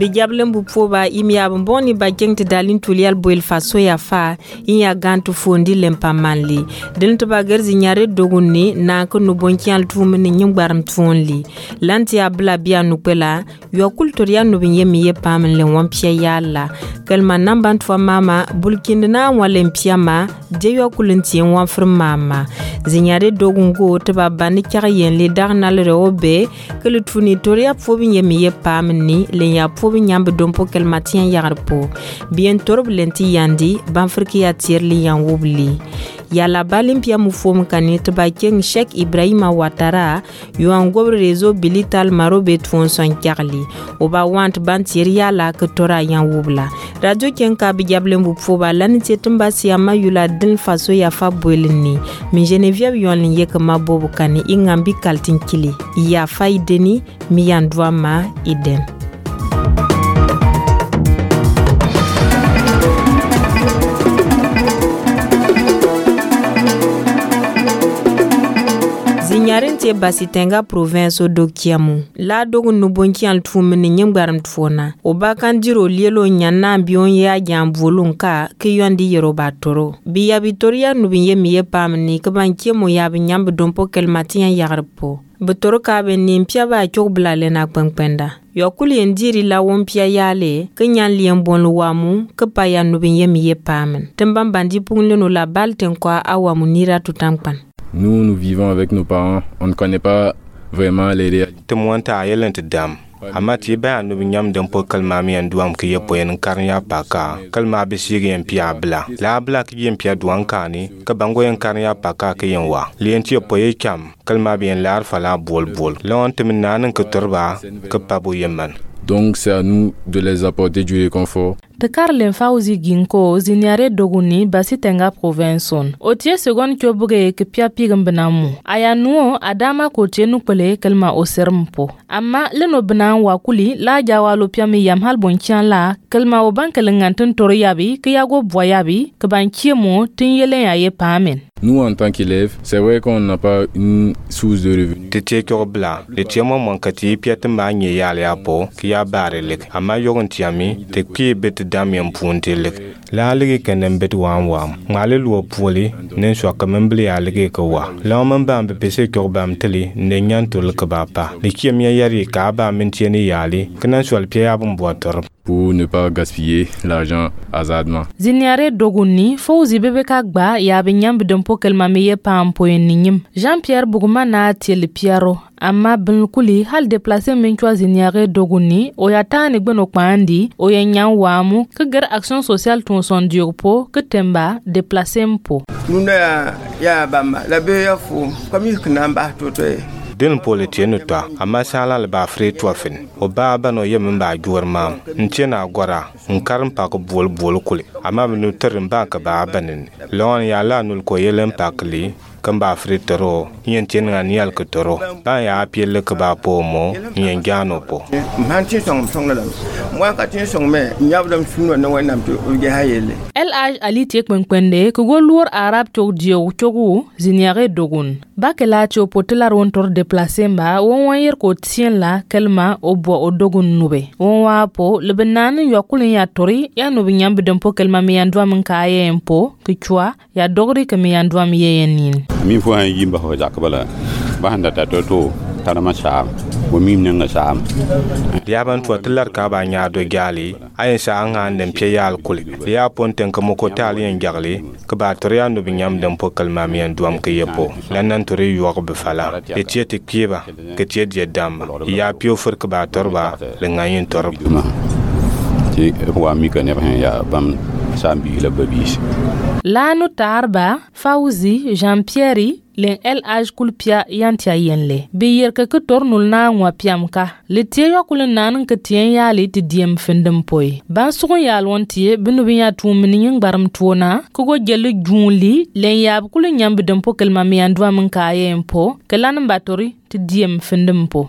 Bijablen bu poba imi abon ba jengti dalin tulial boil faso ya fa inya gantu fondi lempa manli den to ba gerzi nyare dogunni na ko no bonkial tumni nyimbaram tunli lanti abla biya nupela yo kultoriya no binyemi ye pamle wampia yalla kalma namban to mama bulkindna walempia ma de yo kulinti wan mama zinyare dogungo to ba bani kyayen le darnal reobe ke le tuni toria fobi nyemi ye pamni le ya fobi nyambe dompo kel matien yarpo bien torb lenti yandi banfriki ya tierli yan wobli yala balimpia mufom kanit ba king Sheikh Ibrahima Ouattara yo an gobre réseau bilital marobe twon son kyarli o ba want bantir yala ke tora yan wobla radio kenka bi jable mufo ba lanite tumba siama yula din faso ya fa bolini mi Geneviève yon yek mabobu kani ingambi kaltin kili ya faideni mi yandwa ma iden. Zinyarente basitenga province do Kiamu la dogu nubonki al tumini nyimgaram tfona oba kanjiro lielo nyana bion ya jambolunka ke yondi yeroba toro biya bitoria nubinye miye pamni kabankie mo ya binyamb dompo kelmatian yarpo butoro ka be nimpia ba chokbla lena kpenkpenda yokuli endiri la wompia yale kenyan lien bonlu wamu kepa ya nubinye miye pamen tembam bandi pungleno la balten kwa awamu nira tutampan. Nous vivons avec nos parents, on ne connaît pas vraiment les réalités. Temuanta ayelent dam. Amati ba no binyam dempo kalma mi anduam ke yepo en karnya paka kalma be sigi en pia bla la bla ke yen pia duan kani ka bango en karnya paka ke yen wa lienti yepo ye kam kalma bien lar fala bol lon teminanan ke torba ke pabu yeman. Donc c'est à nous de les apporter du réconfort. Tekar lenfauzi ginko zinyare doguni basi tenga provinson. Otie segon kyobuge ke pia pigambanamu. Aya nuo adama kotie nupele kelma osermpo. Amma leno banan wakuli la jawalo pia mi yamhal bonkian la kelma obankelenganten toriyabi ke yago boyabi ke bankiemo tinyele ya ye pamen. Nous, en tant qu'élèves, c'est vrai qu'on n'a pas une source de revenus. Tete kyobla, le tiamo mankati piatemba nye yale apo, ki ya barelek, ama yogon tiami, te kie bet damian puntelek. La lege kenen bet wam, ngale luo puli, nen swa kamembli ya lege kawa. La omamba mbe pese kyobam teli, nenyan tol kabapa. Le kie miya yari kaaba mentieni yali, kenan swa lpia abon boator. Pour ne pas gaspiller l'argent hasardement. Zinyare doguni fauzi bebe kagba ya binyamb dompo kelmamiye pampo ninyim. Jean-Pierre Bouguma na tiel Piero amma binkuli hal déplacer menchwa zinyare doguni oyatani gbeno kwandi oyenyan wamu ke ger action sociale ton son diorpo ke temba déplacer mpo. Nuna ya bamba la be ya fu comme knamba totoy. Den politienu ta amma sala le ba fre twafin o ba no yem ba jorma ntiena gora nkaram pa ko bol kule amma no terin ba ka ba banin lon ya la nul ko yelen pakli kamba fre toro yen tiena nial ko toro ba ya piel ka ba po mo yen jano po manti song la moi ka tin song me nyabdam suno no wanam to ge hayele LH Ali tek kwenkwende ko golur arab tok dio chogu zinyare dogun ba ke la cho potelar wontor déplacer mba won yer ko tien la kelma obo odogun nube won wa po lebanan yokulin ya tori ya no binyambe dempo kelma mi yandwa mun kaye empo kichwa ya dogri ke mi yandwa mi yenin mi fo an yimba ho jakbala ba handa ta to tarama sham wo mim nanga sham liaban to telar ka ba nya do gali ayen sa anga ndem pe yal kuli ya ponten ko moko tali en jagle ka ba toriya no binyam dempo kelma mi yandwa ke yepo lanan tori yo be fala e tiete kiba ke tiete dam ya pio fur ka ba torba le ngayin torba ti wa mi ka ne ya bam sambi la babis lanu tarba fauzi Jean-Pierre len LH kulpia yantia yenle biyer ka tornul na ngwa piamka le tie yakul nan ka tien yali ti diem fendem poy ban sugo yal wontie binu biya tumini ngbaram tuona ko go gele junli len yab kul nyambe dem po kelma mi andwa mun ka yempo kelan batori ti diem fendem po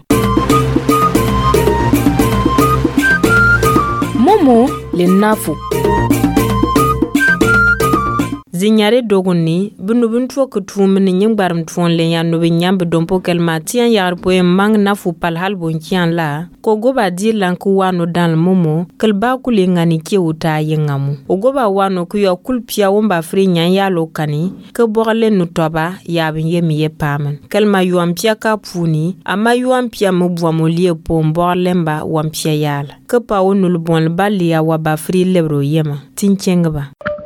momo le nafu zinyare dogunni bunu buntu ko tumni nyimbaram tuon le yanu be nyambe dompo kelma tian yar poe mang na fu pal hal bon kian la ko goba di lanku wano dan momo kelba kule ngani ke uta yengamu o goba wano ku yo kulpia womba fri nyan yalo kani ke borle nu toba ya bin yemi ye pamen kelma yuampia ka puni ama yuampia mo boamolie po mborlemba wampia yala ke pa wonul bon balia wa ba fri lebro yema tinchenga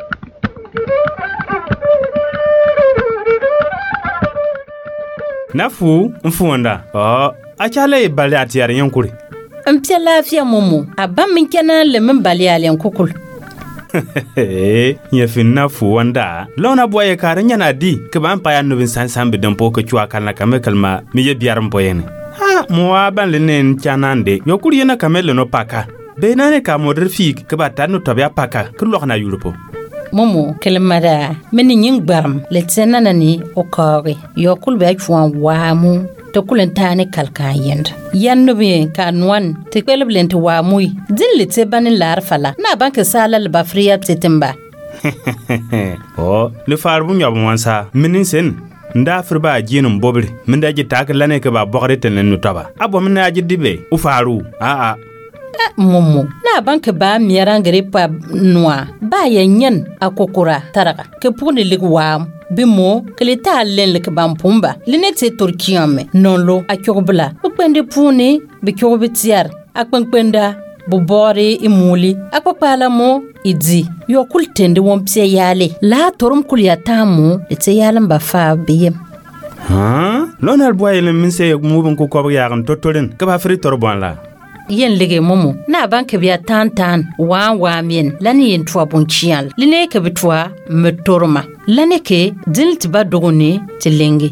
Nafu mfuonda achale bali atiyar yankuri mpia lafiya momo abam min kana lemin bali alen kukul ya fin nafu wanda lona boye karan na di ke ban pa yan nubin san bidan poko chwa kana kame kalma mi ye biar mpoyene ha mo ban lenen chanande yokuri yana kamele no paka be nane ka modar fi ke ba tanu tobya paka kullo na yurupo momo kelmada meni nying barm letsena nani okore yokul be chwan wamu to kulen tane kalkan yenda yanno be kanwan te kwelblent wamui din letse banin lar fala na banke sala le bafriya tetemba le farbu nyab wansa minin sen nda firba jinum bobri min da jitak lane ke ba bogre tenen no taba abo min na jidibe u faru a momo na banke ba mierangre pa noa ba yanyen akokura taraka ke puni ligwam bimo kelita len le bampumba linete turkiyame nonlo akobla ukpende puni be kobitiar akpenda bobore imuli akpala mo idi yokul tende wompse yale la torum kulyatamu ite yalan ba fa biyem lonal boyle min se mubun ko ko yagan totoren ka ba fri torbon la yen lege momo na banke biya tan wa mien lani yen twa bonchial line ke bitwa metorma lane ke dilt ba dogone tilengi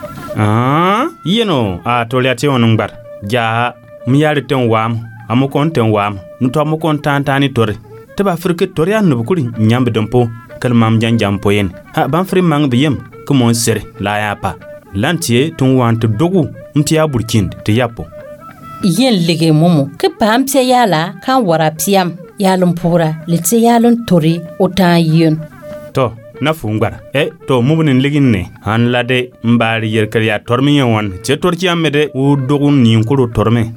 yeno a toliati onung bar ja mi yari ten wam amukon ten wam nuto amukon tan tore te ba frike torian no bukuri nyambe dompo kalmam janjam poyen ha ban fri mang biyem ko mon sere la ya pa lantie tun want dogu mtia burkind te yapo yen lege momo ke pampse yala kan wara piam yalun pura letse yalun tori otan yen to na fungara to mubunin ligin ne han lade mbari yerkar ya tormi yon che torki amede u dogun ni kuro torme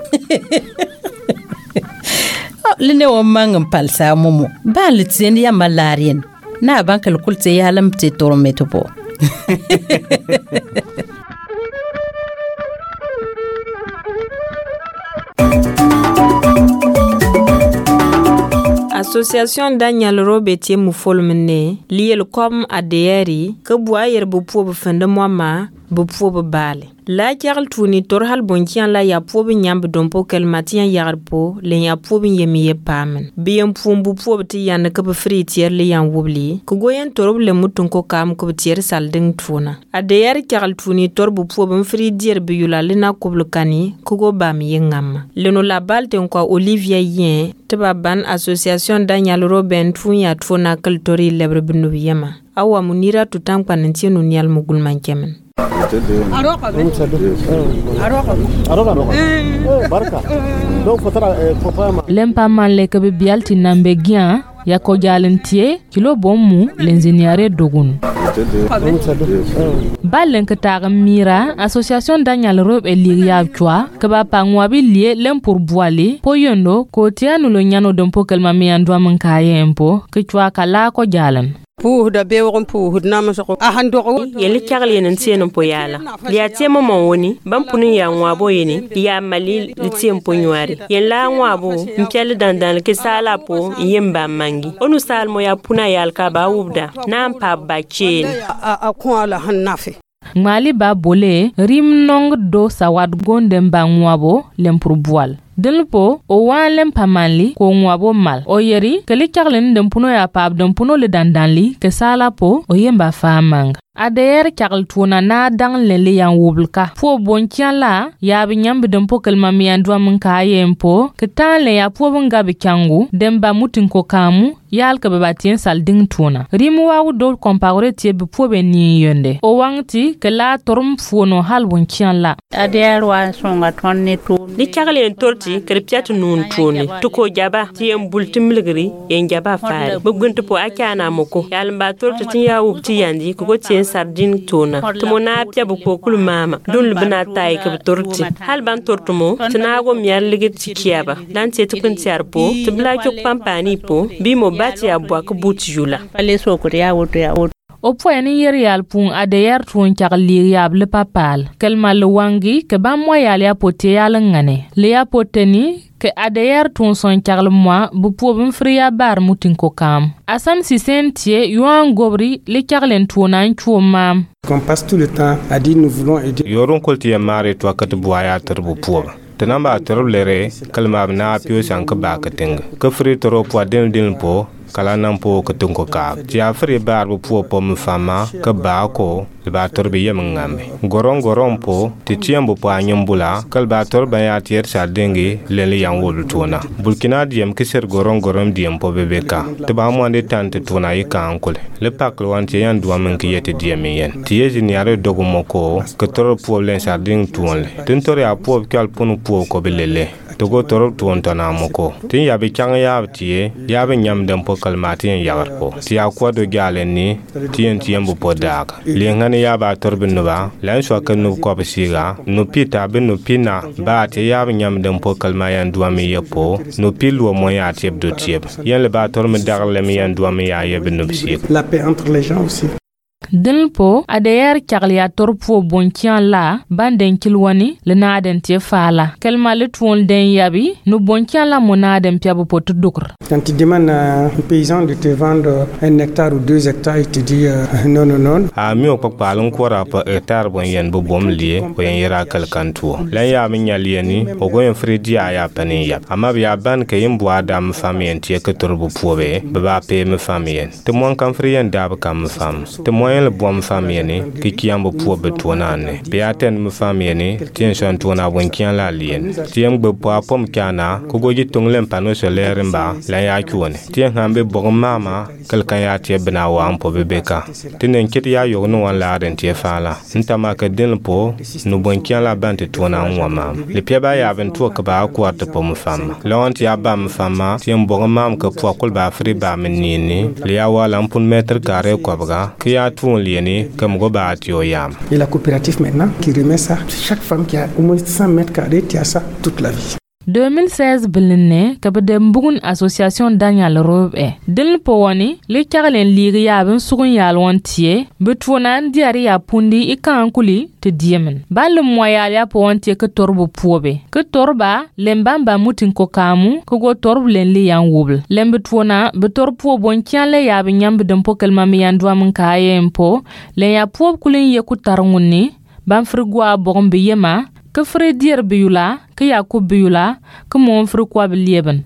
line wo mangam palsa momo ba litsen ya malarien na bankal kulte yalam te torme to bo Association Daniel Robetier Moufolmene, liel comme ADRI, que boire pour fende moi pour bale. La Karl Tuni Torhal Bonkian la ya pour nyambe dompo kel matien yarpo, le ya pour yemiye pamen. Bien pour ti yan que free tier le yan wobli, kugoyen torob le mutun ko kam ko tier salding tuna. ADRI Karl Tuni torbu pour free dir biula lena kublukani, kugo bam yengam. Leno la balte encore Olivia Yen, teba ban association Daniel Robin Tunya Tuna Kaltori lebre binu yema. Awa munira tutang panentino nial mugul mankemen. Lempa man le kebe bialti nambe gian ya ko jalentie kilo bomu l'ingénieur dogun balen ka ta mira association Daniel Rob e liya chwa ka ba pangwa bi lié lem pour boile po yondo ko tianu lo nyano dompo kelma mi andwa man kayempo ke chwa kala ko jalen pour da be woron pour na ma so a hando ko yeli karle nan tieno po yala ya tema mon woni ban punu ya nwa bo yeni ya mali litiem po nyari yen la nwa bo mpel dandan ke sala po yemba mangi onu sal mo ya puna yal ka ba wubda na pa ba chen a ko ala hannafe Mali ba bole rim nong do sawad gonde mba ngwabo lempur boal delpo o wan lem pamanli ko ngwabo mal o yeri kali charlen dempuno ya pab dempuno le dandanli ke sala po o yemba famang Adeyer chakal tuona na dang lele yang wubulka. Po bonkian la, ya binyambi dempo kelma miyandwa mnka yempo, ketan le ya po bungabi kyangu, demba mutinko kamu, yal ka babatien sal ding tuona. Rimu wawu dol kompagore tie bipo be ni yonde. O wangti, ke la torum fuono hal bonkian la. Adeyer wa songa tonni tuoni. Ni chakal yen torti, kerpiatu nun tuoni. Tuko jaba, tiem bultimligri, yen jaba fari. Buguntu po akana moko. Yalmba torti tiya ubti yandi, kuko tien sardine tona tumo na pya bu ko kul mama dun bana tay ka torti hal ban tortumo tnago miar ligit tikiaba dan te tukun tiarpo to bla jok pampani po bi mo bati abwa ko buti jula ale so ko ya woto ya woto o poeni yerial pun adeyer tuon chakli yab le papal kelma le wangi ke ba moyal ya pote yal ngane le ya poteni ke adeyer tun son chakl moi bu pobum fria bar mutin ko kam asan si sentie yuan gobri le chaklen tuonan chuomam qu'on passe tout le temps à dire nous voulons aider yoron kolti mare to kat buaya terbu pob tanamba terbu lere kalma na pio sank ba katenga ke fri toro po den po kala nan po katungo ka tia fri bar bu po mu fama ka ba ko ba torbe yem ngambe goron po ti tiembo po anyambula kal ba torba ya tier sa dengi lele yang wol tona burkina diem kiser goron diem po bebeka te ba mo ande tante tona yi kan kule le pak lo wan ti yan duwa men ki yete diem yen ti yezi ni are dogo moko ke toro po len sa ding tuonle tin tore a po kal punu po ko belele togo toro tuon tona moko tin ya be changa ya tie ya be nyam dem po kalmatin yagar po ti ya ko do galen ni tiembo po daga le ya ba torbin no ba lan so kan no ko bisiga no pita ben no pina ba te ya nyam dem po kalma yan duami yepo no pilu mo ya tieb do tieb yan le ba tormi dagle mi yan duami ya yebin no bisig la paix entre les gens aussi. Dilpo adeyer chaklia torpo bonkian la banden kilwani le naden tie fala kelma le tuon den yabi no bonkian la monaden piabo potu dukr quand tu demandes à un paysan de te vendre 1 hectare ou 2 hectares il te dit non a mi o pakpalon kora pa hectare bon yen bo bom lié bo yen yera kal kanto la ya mi nyalieni o go yen fredi ya pani ya ama bi aban ke yin bo adam famien tie ke torbo pobe ba pe me famien te mon kan frien dab kam fam te le boam famieni ki kiambo po betonane be aten me famieni tien son tona won kian la lien tiem gbe po apom kana ko goji tonglem pano solaire mba la ya kuone tien hambe bo mama kalkan ya tie bena wa ampo bebeka tinen kit ya yo no wan la den tie fala ntama ka den po no bon kian la bante tona wa mam le pia ba ya ben to ka ba ko at po me fama lawant ya ba me fama tiem bo mam ka po kol ba fri ba menini le ya wa lampun meter carré ko baga ki ya lieni comme go ba tio yam et la coopérative maintenant qui remet ça chaque femme qui a au moins 100 mètres carrés qui a ça toute la vie 2016 bilne kabade mbugun association Daniel Robe dil powani le karlen ligi yabin sugun yalwan tie betwonan diari ya pundi ikankuli te diemen bal moyal ya powantie ke torbo pobe ke torba lembamba mutin ko kamu ko go torb len li yan wobl lembetwona betor po bon kianle yabin nyambe dem pokel mami yandwa mun kayempo le ya pob kulin ye ku tarnguni ban frigwa bombe yema que Fredier Biyula, que Yacoub Biyula, que mon frère quoi bilieben.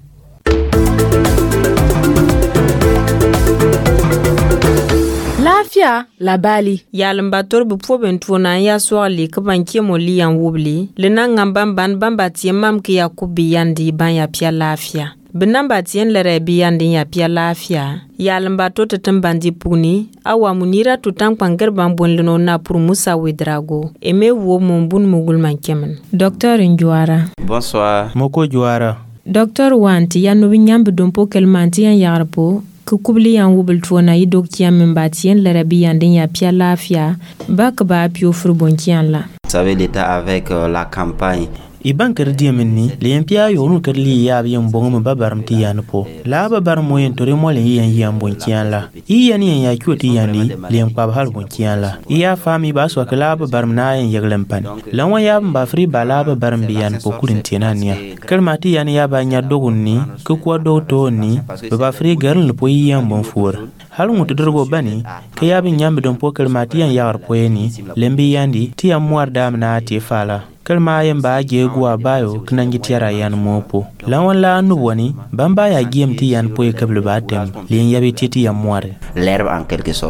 Lafia la bali yalamba torbu poben tuona ya swali ka banke moli yan wubli le nan ban bati mam ke Yacoub yandi ban ya pia lafia benamba tien lere biyandi ya pia lafia yalamba to tetambandi puni awa munira tutan pangar bambon leno na pour Musa Wedrago eme wo mombun mugul mankemen docteur Njuara bonsoir moko Juara docteur wanti ya no binyambe dompo kelmanti yan yarpo ku kubli yan wubul tuona yi doktiya membatien lere biyandi ya pia lafia bak ba pio furbonkian la savez l'état avec la campagne iban kerdi menni lempia yonu kerli ya biyan bongo babaram ti yanpo la babar moyen tore mole yan bonkian la yan ya kyoti yani lem kwa hal bonkian la iya fami ba so kala babar na yan yaglem pan lanwa ya ba fri bala babar biyan po kurin tenania kalmati yani ya ba nya dogunni ko kwa do to ni ba fri garl po yan bon fur hal mutu dorgo bani ke ya bin nyambe don po kalmati yan yawar po ni lembi yandi ti amwar dam na ti fala kalma yan ba ge guwa bayo kinan gitiyara yan mopo lawan la nubwani ban baya giyam ti yan poe kablu batem lien yabe titi yan moire l'herbe en quelque sorte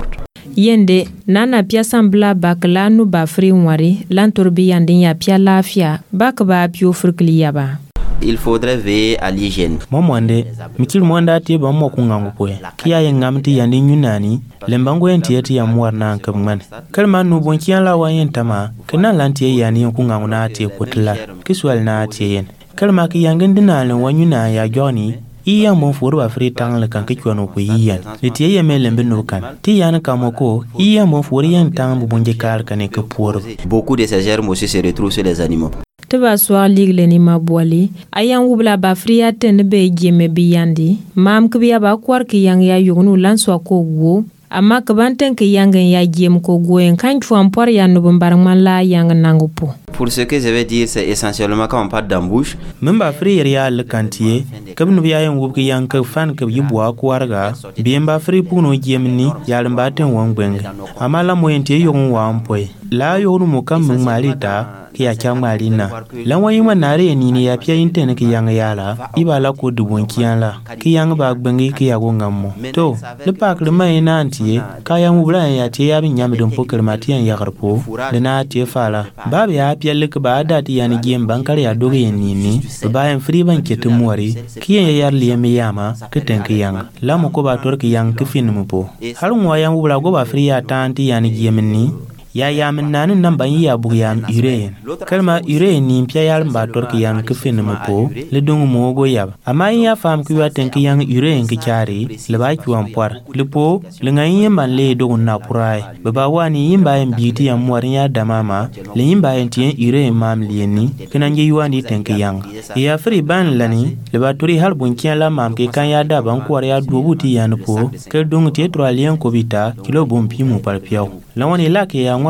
yende nana pia sambla bakla nu ba fri wari lantorbi yandin ya pia lafia bakba pio frikli yaba. Il faudrait veiller à l'hygiène. Momwande, mikil mwanda ati ba mo kungangu poe. Kia yengamti yandi nyunani, lembango enti eti ya mwarna nkabman. Kalma nu bonkian la wayen tama, kana lanti yani kungangu na ati potla. Kiswal na ati yen. Kalma ki yangendina len wanyuna ya Johnny. Iya mon furu afri tang le kan kichwano ku iyan. Litie yeme lembe nukan. Ti yan kamoko, iya mon furu yan tang bu bonje kar kane ke pour. Beaucoup de ces germes aussi se retrouvent sur les animaux. Teba soir ligle ni mabwali ayan wubla ba fria ten be jeme biyandi mam kbiya ba kwar ki yang ya yugnu lan so ko go amma kabanten ki yang ya jem ko go en kan chuan por ya no bombarman la yang nangupo. Pour ce que je vais dire, c'est essentiellement quand on parle d'embouche. Même ba fri ya le kantier kam no biya en wubki yang ka fan ka yibwa kwarga bien ba fri puno jemni ya lamba ten wongbeng amma la moyente yogun wa ampoy la yognu mo kam malita kia chama lina lanwa yima nare ni ya pia intene ki yang yala ibala ko dubon kiyanla ki yang ba gbengi ki ya gongammo to le pak le mai nanti ka yang ubla ya te ya bin yam dum poker matiyan ya garpo de na te fala ba ya pia le ba dati ya ni gem bankar ya doge ni ba en free ban ke tumwari ki ya yar le mi yama ke ten ki yang la mo ko ba tor ki yang ki fin mu po har mo yang ubla go ba free ya tanti ya ni gem ni ya yamin nanin nan ban ya bugyan ire kalma ire ni pya yal ba tor ki yang kfin mo po le dung mo go yab amma ya fam ki wa ten ki yang ire ki chari le ba ki wan por le po le ngai man le do na purai ba wani yimba en biti am war ya damama le yimba en tien ire mam lieni kinan je yuani ten ki yang ya fri ban lani le ba tori hal bun kien la mam ki kan ya da ban ko ya do buti yan po ke dung tie 3 lien ko bita kilo bom pi mo par piao la wani la ki ya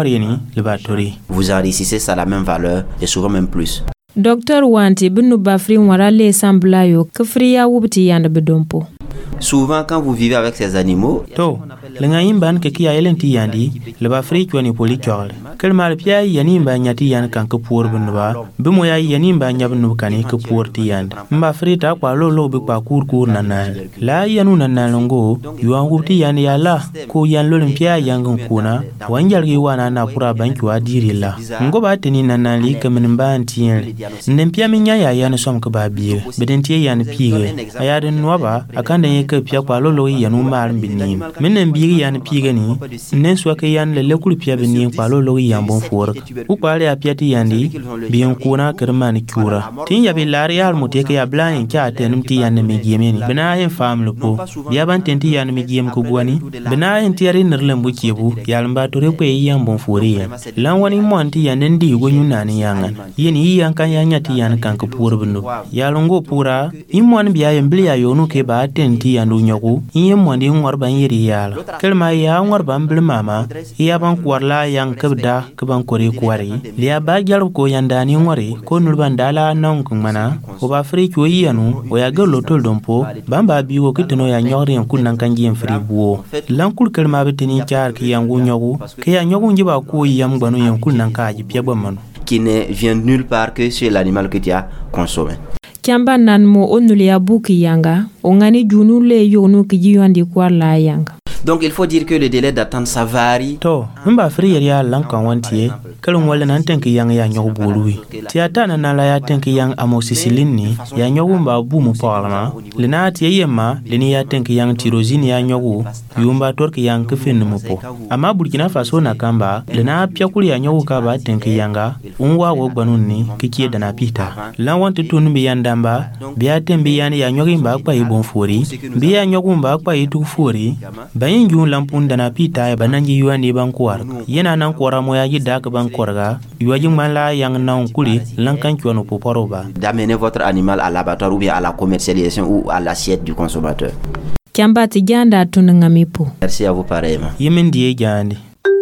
vous enrichissez ça la même valeur et souvent même plus. Docteur Wanti binu bafri warale samblayo kfriya wubti yanda bedompo. Souvent quand vous vivez avec ces animaux, to lenga yimban ke kiya elenti yandi le bafri kwani poli chol kelmar pia yani mba nyati yan kan ko pour bunba bimo ya yani mba nyabnu kani ko pour ti yand mba frita kwa lolo be kwa kur nanal la yanu nanalongo yuan wubti yan ya la ko yan lolin pia yangun kuna wanjal gi wana na pura banki wa dirila ngo ba tini nanali kamin ba antien nem pia minya ya yan som ko ba biye bedenti yan pige ayadin nwaba akanda yeke pia kwa lolo yanu mar binni minen biye yan pige ni nen so ke yan le kul pia binni kwa lolo yan bon fork u kwale apia ti yandi biyen kuna kermani kura tin ya bilari al muteke ya blan kya tenum ti yan me gemeni bina yin famle po biya ban tenti yan me gem ko gwani bina yin tiari nerlem bu kebu yalmba tore ko yan bon fori lan wani monti yan ndi go nyunani yangan yin yan kan yanya ti yan kan ko pur bundu yalongo pura imon biya yin biya yonu ke ba tenti yan du nyoku yin mondi ngor ban yiri yala kelma ya ngor ban bil mama ya ban kwarla yang kabda kaban kore kwari liya ba jar ko yandani ngore ko nulban dala non kumana ko ba fri ko yanu o ya galo tol dompo bamba biwo kitino ya nyore kun nan kan jiem fri buo lan kul kelma betini char ki yangu nyogu ke ya nyogu njiba ko yam gbanu yan kun nan ka ji pia bamanu qui ne vient nulle part que chez l'animal que tu as consommé. Kiamba nan mo onuli ya buki yanga ongani junu le yonu ki jiwandi kwa la yanga. Donc il faut dire que le délai d'attente ça varie. To, mba free ya lankan wantie, kalon wala nan tenki yang ya nyogu bolui. Tiata na la ya tenki yang amoxicillin ya nyogu mba bu mu parlement. Lena tie yema, leni ya tenki yang tirosine ya nyogu, yumba torki yang kefin mu po. Ama Burkina Faso na kamba, lena pia kuli ya nyogu ka ba tenki yanga, unwa wo gbanunni kikie dana pita. Lan wanti tun bi yandamba, biya tembi yani ya nyogu mba kwa ibon fori, biya nyogu mba kwa itu fori. Yinjun lampun dana pita e bananji yuani bankwar yena nan kwara mo yaji dak bankorga yuaji mala yang nan kuli lankan kyono poporoba d'amener votre animal à l'abattoir ou bien à la commercialisation ou à l'assiette du consommateur. Kiamba tijanda tunangamipo. Merci à vous pareillement. Yemen die jandi.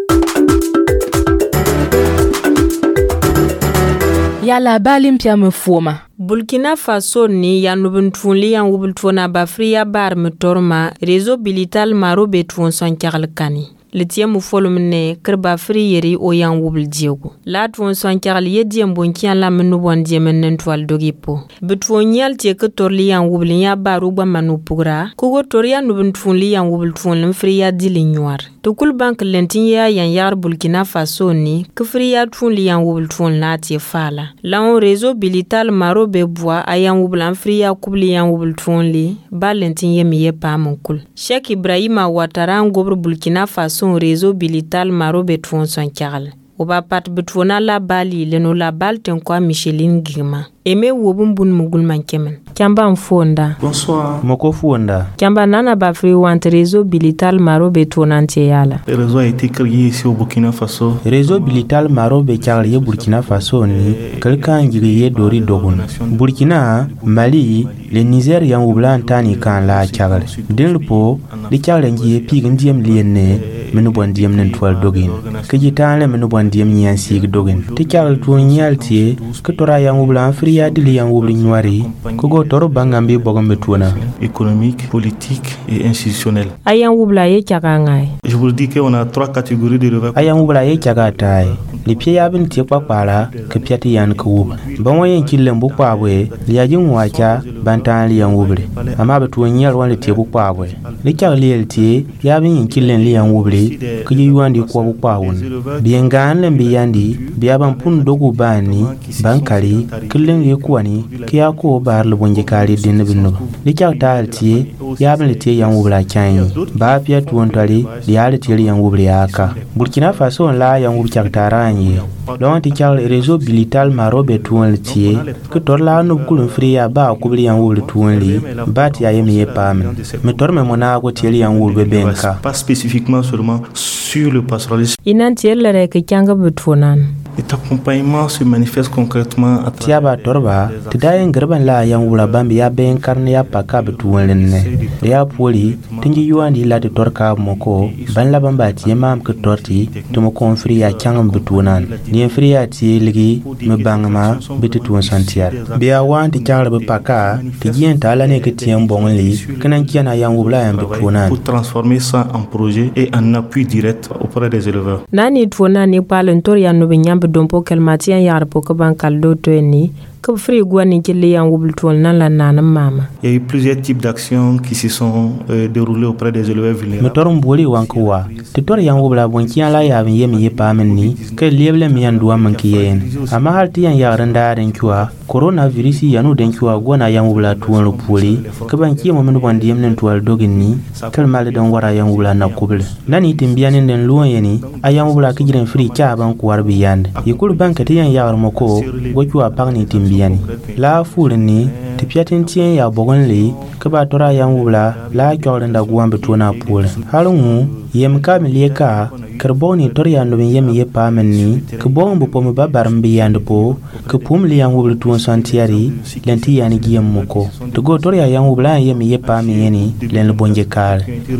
Yala balim pia mfoma. Burkina Faso ni ya nubuntunli ya wubultuna bafri ya bar mutorma rezo bilital maro betun son kani. le tiem folumne kerba fri yeri o yan wubul diego la twon son kyal ye diem bon kyan la menu bon diem nen twal dogipo betwon nyal tie ke torli yan wubul ya baru ba manu pugra ko go toria no bun twon li yan wubul twon len fri ya dili nyuar to kul bank lentin ya yan yar Burkina Faso ni ke fri ya twon li yan wubul twon la tie fala la on réseau bilital maro be bois ayan wubul an fri ya kubli yan wubul twon li ba lentin ye mi ye pa mon kul Cheikh Ibrahima Ouattara ngobr Burkina Faso réseau bilital maro be twon son kyal oba pat betwona la bali leno la balten kwa Micheline Gima eme wobun bun mugul mankemen kyamba mfonda bonsoir moko fonda kyamba nana ba free want réseau bilital maro betonantie yala le réseau a été créé ici au Burkina Faso réseau bilital maro be kyarye Burkina Faso ni quelqu'un ngiriye dori dogun Burkina Mali le Niger yan wublan tani kan la kyarle dilpo li kyarle ngi pig ndiem lienne menu bon diem nen twal dogin ke jitale menu bon diem nyan sig dogin ti kyarle to nyaltie ke tora yan wublan ya dili yang wubli nyuari ko go toro bangambi bogombe tuona économique, politique et institutionnel. Ayan wubla ye kyaka ngai. Je vous le dis qu'on a 3 catégories de revenus. Ayan wubla ye kyaka tai. Li pie ya bin tie kpakpara ke piati yan ko wub. Banwo yen killen bu kwabwe li ya jin wacha bantan li yan wubli. Ama be tuon yar wan li tie bu kwabwe. Li kyaka li eltie ya bin yen killen li yan wubli ke yi wandi ko bu kwawun. Biengan lembi yandi biya ban pun dogu bani bankari killen ye kuwani kiya ko bar le bonje kali din binno li kya talti ya ban le tie yan wubla kyan ba pia tuon tali li ya le tie yan wubla aka Burkina Faso la yan wub kya taranye don ti kya réseau bilital maro be tuon le tie ke torla no kulun friya ba kubli yan wubla tuon li ba ti ayem ye pam me torme mona ko tie yan wubla benka pas spécifiquement seulement sur le pastoralisme inan tie le ke kyanga betuonan. Cet accompagnement se manifeste concrètement à travers torba tidayen garban la yan wula bambi ya ben karne ya paka betuwelenne ya poli tinji yuandi la de torka moko ban la bamba ti mam ke torti to mo konfri ya kyangam betunan ni fri ya ti ligi me bangama betuwan santiar biya wanti kyangla be paka ti yen tala ne ke tiem bongli kanan kiana yan wula yan betunan pour transformer ça en projet et en appui direct auprès des éleveurs nani tuona ni palentor ya no benyam dompo kelmatian yar poko bankal do to ni que free gwani kille yan wubul tol nan la nanam mama. Il y a eu plusieurs types d'actions qui se sont déroulées auprès des éleveurs vulnérables. Metorum boli wankuwa titor yan wubla bonkian la ya yemi yepamen ni ke leble mi yan duwa mankiyen ama halti yan yaran daren kiwa coronavirus yanu den kiwa gona yan wubla tuwon poli ke banki mo men bon diem nen tuwal dogin ni kel mal dan wara yan wubla na kubul nani timbianen den luon yeni ayan wubla ke jiren free cha ban kuwar biyande yikul bankati yan yawar moko go kiwa pagni timbi yani la fulni tipiatin tien ya bogonli ke ba tora yang wula la kyolenda guambe tuna pole halungu yem kamileka karboni torya no yem ye pamenni ke bombo pom babarmbi yandpo ke pumli yang wul tun santiari lenti yani giyem moko to go torya yang wula yem ye pamenni len bonje kal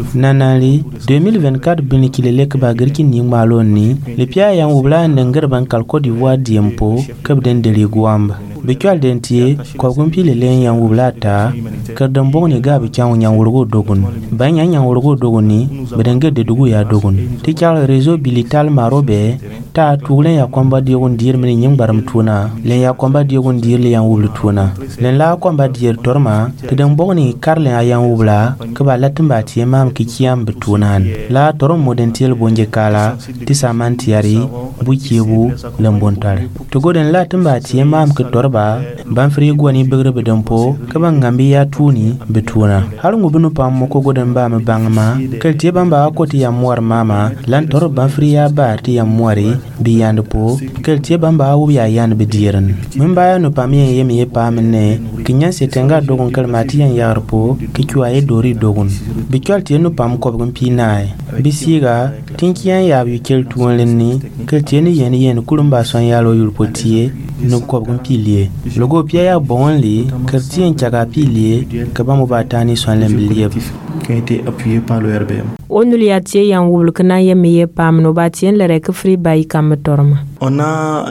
nanali 2024 binikile ke ba gerkin ni maloni le pia yang wula nnger ban kal Côte d'Ivoire diempo ke den deli guamba bikwal dentie ko gumpi le len yang wulata kardam boni gabi kyan yang wurgo dogun ban yang wurgo dogun ni bedenge de dugu ya dogun ti kyal réseau bilital marobe ta tulen ya kwamba diegun dir men nyim baram tuna len ya kwamba diegun dir le yang wulu tuna len la kwamba dir torma ti dan boni karle yang wula ke ba latimba ti mam ki kiyam betunan la torom modentel bonje kala ti samantiari bukibu lembontare to goden latimba ti mam ke torba ban fri gwani begre bedampo ke ban ngambi ya tuni betuna har ngubunu pam moko goden ba me bangma kelte bamba koti ya muar mama lan tor ban fri ya ba ti ya muari biyand po kelte bamba wu ya yan bediren mun ba ya no pam ye mi ye pam ne kinya setenga dogon kalmati yan yarpo ke kywa e dori dogon bikalti no pam ko bgun pinai bisiga tinkiyan ya bi kel tuwenni kelte ni yen kulumba son yalo yulpotie no ko bgun pilie logo pia ya bonli kertien chaga pilie ke ba mo batani son lemliye qui a été appuyé par le RBM. Onuliatie yan wul kana yemiye pam no batien le rek free bay kam torma. On a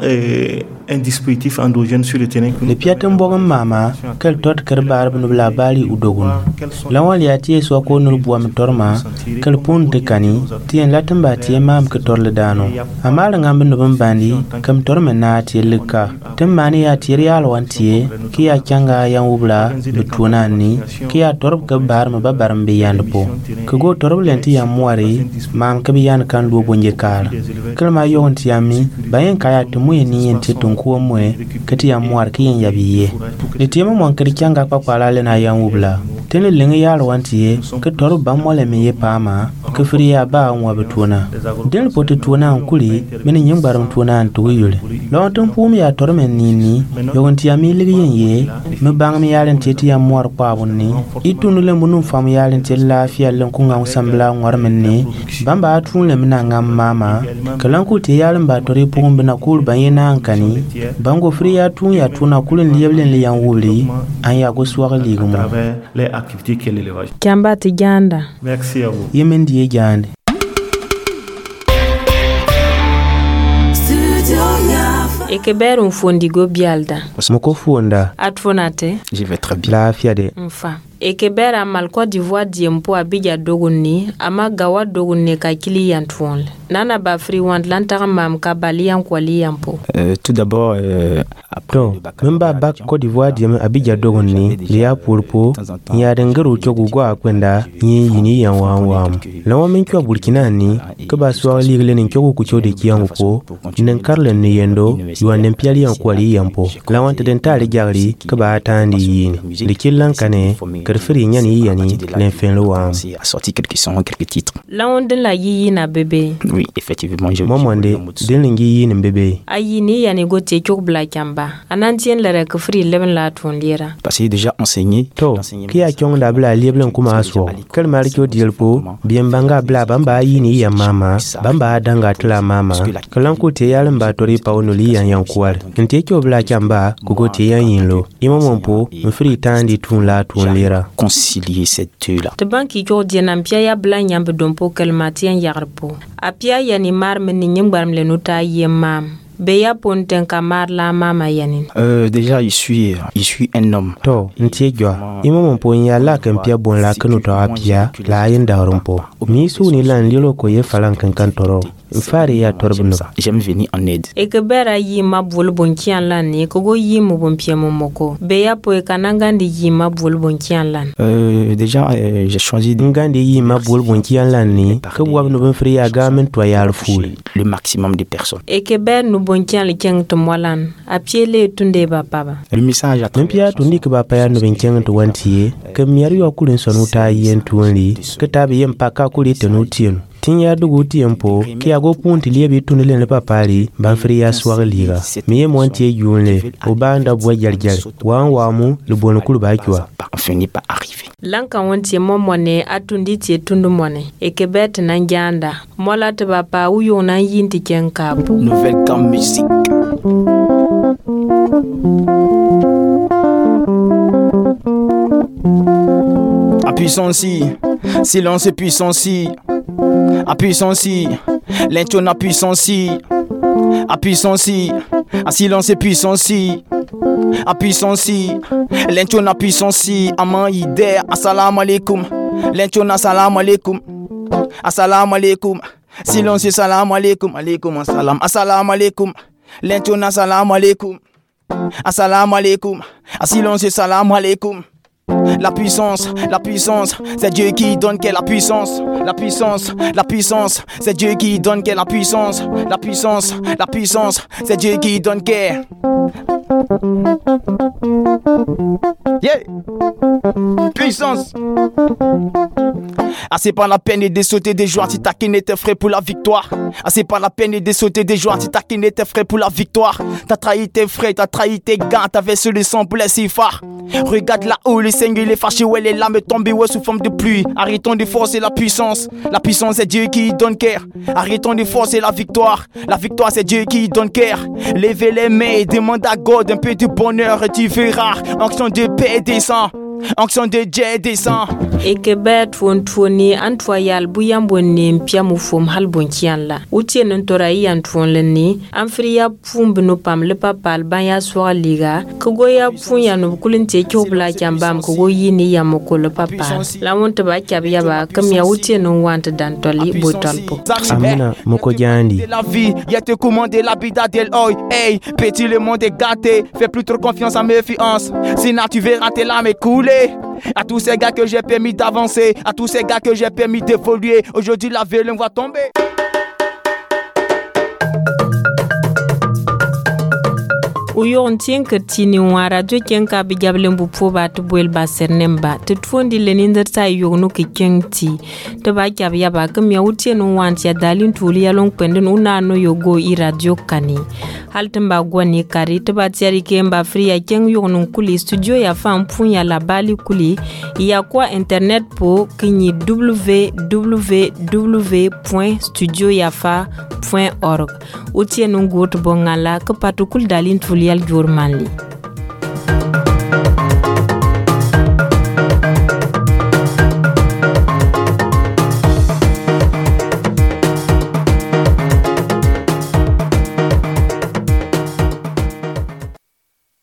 un dispositif endogène sur le terrain. Le piatem bogam mama kel tot kerbar bu la bali udogun. Lawal yatie so ko nur buam torma kel pon de kani tien latam ba tie mam ke torle dano amala ngambe no bambandi kam torme na tie leka temmani ya tie yal wantie ki ya changa ya ubla betuna ni ki ya torb ke bar ma babar mbe yandpo ke go torb lenti ya mwari mam ke biyan kan do bonje kala kalma yonti yami bayen kaya tumuye ni yenti tunkuo mwe kati ya mwar ki yen yabiye le tie mo mon ke changa kwa kwala le na ya ubla tele lenga yal wantie ke torb ba mole me ye pama ke fri ya ba nwa betuna del poti tuna nkuli meni nyimbaram tuna ntuyule lonton pum ya tormen nini yonti ya miligi yenye me bang mi yalen teti ya mwar kwa bunni itunu le munu fam yalen tella fiya len kunga usambla ngwar menni bamba atun le mina ngam mama kalanku te yalen ba tori pum bina kul bayena ankani bango fri ya tun ya tuna kulin liyeblen li yan wuli an ya go swag ligumo les activités qu'elle élevage. Kamba tiganda. Merci à vous. Yemendi gande. Ekeber fondigo bialda. Moko fonda. Atfonate. Je vais très bien. La fiade. Mfa. Ekeber amal Côte d'Ivoire diempo abija doguni ama gawa doguni ka kili yantwonle. Nana ba free want lantara mam ka bali yankwali yampo. Tout d'abord après memba ba Côte d'Ivoire diem abija doguni liya pulpo ya dengaru chogugo akwenda yini yanwam. Lawa menkwa Burkina ni ke ba swali ligle nin chogu ku chode kiyango ko nen karlen ni yendo yuan nempiali yankwali yampo. Lawa tedentale jagri ke ba tandi yini. Likillan kane Kerferi nyani yani l'enfin lo wam. A sorti quelques sons, quelques titres. La onde la yi na bébé. Oui, effectivement, je. Momande delingi yi na bébé. Ayi ni yani gote chok bla kamba. Anantien la Kerferi leven la tondira. Parce que déjà enseigné. To ki a chong la bla lieblen kuma aso. Kel mariko dielpo bien banga bla bamba yi ni ya mama bamba danga tla mama. Kalanko te yalan ba tori pa onoli yan yankwal. Nte ko bla kamba kugo te yan yinlo. Imamompo mfri tandi tun la tondira. Concilier ces deux-là. Te banki jordi nampia ya bla nyambe dompo kelmatien yarpo. Apia yani mar meni nyimbarm le nuta yemam. Beya ponten kamar la mama yanin. Déjà je suis un homme. To ntiejwa imamo ponya la kempia bon la kanuta apia la yenda rompo. Mi su ni lan lilo ko ye falan kan toro. Fari ya torbno. J'aime venir en aide. E ke bera yi mabul bonkian lan ni ko go yi mo bompia momoko. Beya po e kananga ndi yi mabul bonkian lan. Déjà j'ai choisi de ngandi yi mabul bonkian lan ni ko wabno ben fri ya gamen to yal ful le maximum de personnes. E ke ber no bonkian le keng to molan. A piele tunde ba baba. Le message a pia tundi ke ba pa ya no ben keng to wantie ke miari yo kulin sonuta yen tuonli ke tabi yem paka kuli tenutien. Tinya dugu tiempo ki ago punti liebi tunile ne papali banfri ya swag liga miye montie yunle obanda bwa jarjar wan wamu le bon kulu ba kiwa fini pas arrivé. Lanka wontie momone atundi tie tundu mone ekebet na njanda mola te papa uyo na yinti kenkabu. Nouvelle gamme musique. A puissance, silence et puissance. A puissance, l'intone à puissance. A puissance, à silence et puissance. A puissance, l'intone à puissance. Aman ide, assalamu alaikum. L'intone assalamu alaikum. Assalamu alaikum. Silence assalamu alaikum. Alaikum assalam. Assalamu alaikum. L'intone assalamu alaikum. Assalamu alaikum. A silence assalamu alaikum. La puissance, c'est Dieu qui donne qu'est la puissance. La puissance, c'est Dieu qui donne qu'est la puissance. La puissance, c'est Dieu qui donne qu'est. Yeah. Puissance. Ah, c'est pas la peine de sauter des joies si t'as qui n'était frais pour la victoire. Ah, c'est pas la peine de sauter des joies si t'as qui n'était frais pour la victoire. T'as trahi tes frères, t'as trahi tes gars, t'avais sur le sang pour les siffars. Regarde là-haut, le Seigneur il est fâché, ouais, les lames tombent ouais, sous forme de pluie. Arrêtons de forcer la puissance. La puissance c'est Dieu qui donne cœur. Arrêtons de forcer la victoire. La victoire c'est Dieu qui donne cœur. Levez les mains et demande à God un peu de bonheur et tu verras. Action de paix descend. onction de Dieu descend. Et que bet wontuoni antoyal buyambonne mpiamu fom halbonkianla. Utie ntorai antuonleni amfria pumbno pam le papal banya soa liga kogoya punya no kulintie kyobla kyambam kogo yini ya mokolo papa. La wonte ba kyabya ba kamya utie no want dantoli botalpo. Amina moko jandi. La vie, y a te commander l'habitat del oi. Hey, petit le monde est gâté, fais plus trop confiance à méfiance. Sinon tu verras tes larmes écouler. À tous ces gars que j'ai permis d'avancer, à tous ces gars que j'ai permis d'évoluer, aujourd'hui la violence va tomber. Uyon tienka tini wara jo kenka bigablem bu poba to boel ba sernemba to tfondi leninda ta yogno ke kenti to ba kyab yaba kam ya utien want ya dalin tuli ya long penden una no yogo I radio kani haltamba gwani kari to ba tiari kemba free ya keng yogno kuli studio ya fam punya la bali kuli ya kwa internet po kinyi www.studioyafa.org utien ngot bongala ko patukul dalin tuli al jurmanli